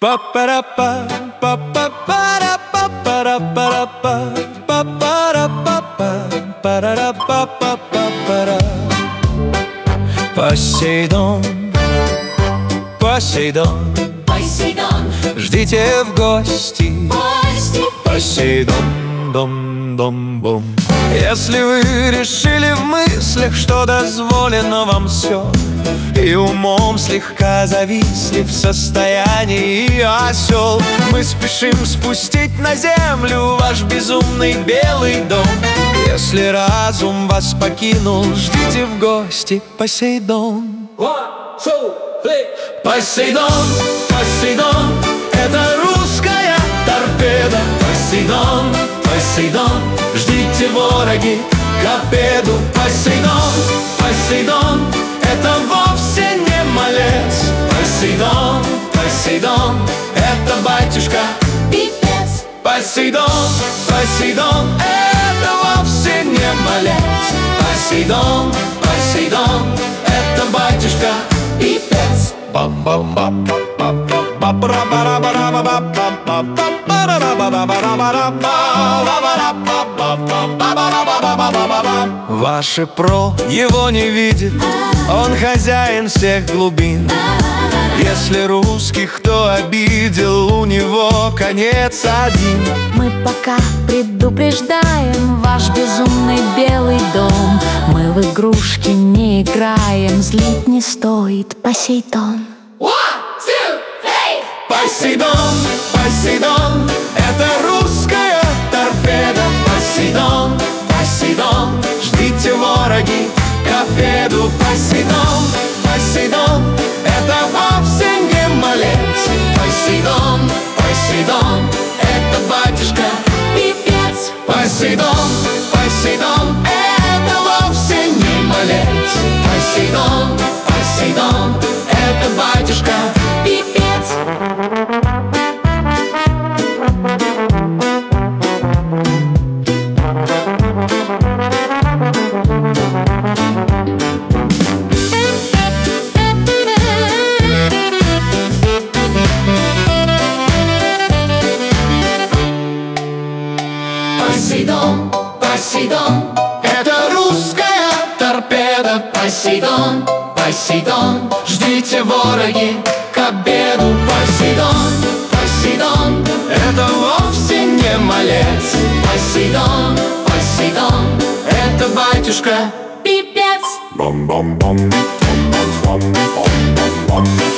Па-па-ра-па, па-па-па-ра-па-па-ра-па-ра-па, па-па-ра-па-па, па-ра-ра-па-па-па-па-ра. Посейдон, Посейдон, Посейдон, ждите в гости. Посейдон, дом-дом-бом. Если вы решили в мыслях, что дозволено вам все, и умом слегка зависли в состоянии осел, мы спешим спустить на землю ваш безумный белый дом. Если разум вас покинул, ждите в гости. Посейдон. Посейдон, Посейдон, это русская торпеда. Посейдон, Посейдон, ждите, вороги, к обеду. Посейдон, Посейдон, это вовсе не малец. Посейдон, Посейдон, это батюшка пипец. Посейдон, Посейдон, это вовсе не малец. Посейдон, Посейдон, это батюшка пипец. Ваше про его не видит, он хозяин всех глубин. Если русских кто обидел, у него конец один. Мы пока предупреждаем ваш безумный белый дом. Мы в игрушки не играем, злить не стоит. Посейдон. Посейдон, Посейдон, это русская торпеда. Посейдон, Посейдон, ждите, вороги, к обеду. Посейдон, Посейдон, это вовсе не малец. Посейдон, Посейдон, это батюшка пипец. Посейдон, Посейдон, это вовсе не малец. Посейдон, Посейдон, это батюшка пипец. Посейдон, Посейдон, Это русская торпеда. Посейдон, Посейдон, ждите, вороги, к обеду. Посейдон, Посейдон, это вовсе не малец. Посейдон, Посейдон, это батюшка пипец. Bum bum bum bum bum bum bum bum bum.